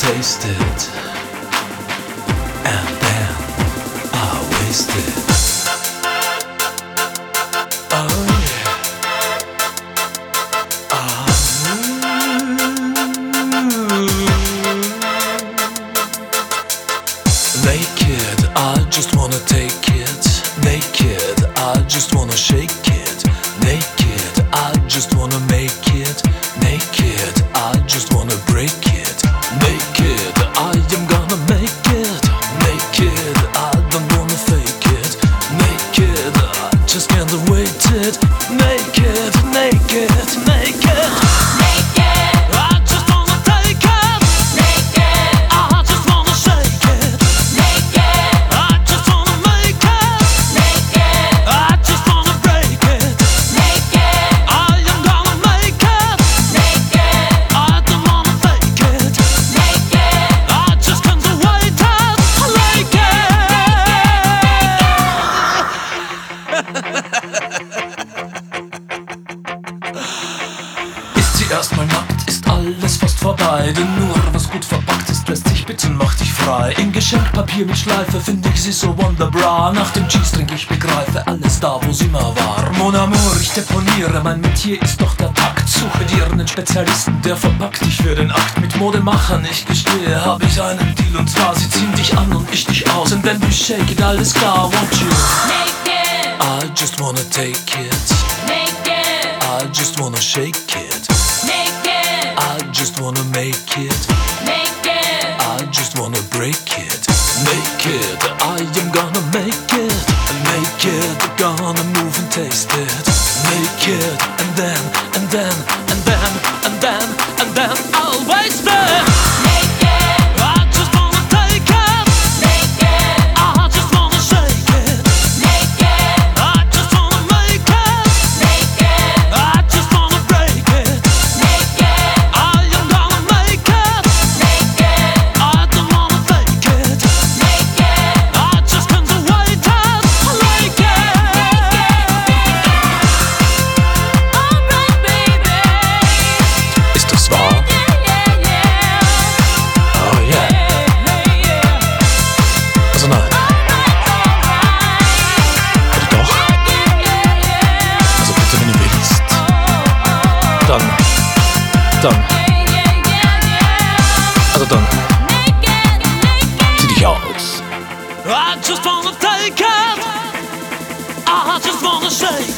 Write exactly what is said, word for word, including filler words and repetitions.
taste it, and then I waste it. Oh yeah. Ah, naked, I just wanna take it. Naked, I just wanna shake it. Naked, I just wanna make it. Naked, I just wanna break it. Naked, I am gonna make it. Naked, I don't wanna fake it. Naked, I just can't wait it. Naked, naked, naked. I just wanna take it. I just wanna shake it. I just wanna make it. I just wanna break it. I am gonna make it. I don't wanna fake it. I just can't wait it. Like it. Ist sie erstmal nackt, ist alles fast vorbei. Denn nur was gut verpackt ist, lässt sich bitten, macht dich frei. In Geschenkpapier mit Schleife find ich sie so wunderbra. Nach dem Cheese-Drink, ich begreife alles da, wo sie mal war. Mon amour, ich deponiere, mein Metier ist doch der Takt. Suche dir einen Spezialisten, der verpackt dich für den Akt. Mit Modemachern, ich gestehe, hab ich einen Deal. Und zwar, sie ziehen dich an und ich dich aus. Und wenn du shake it, alles klar, want you. I just wanna take it. I just wanna shake it. I just wanna make it. I just wanna break it. Naked, I am gonna make it. Naked, gonna move and taste it. Naked, and then, and then, and then, and then, and then I'll waste it. I just wanna take it. I just wanna shake it. I just wanna make it. I just wanna break it. I am gonna make it. I don't wanna fake it. I just can't wait it. Like it. Alright, baby. Ist das wahr? Oh yeah. Also nein. Oder doch? Also bitte, wenn du willst. Dann. Dann. Also dann. Zieh dich aus. I just wanna take it. I just wanna shake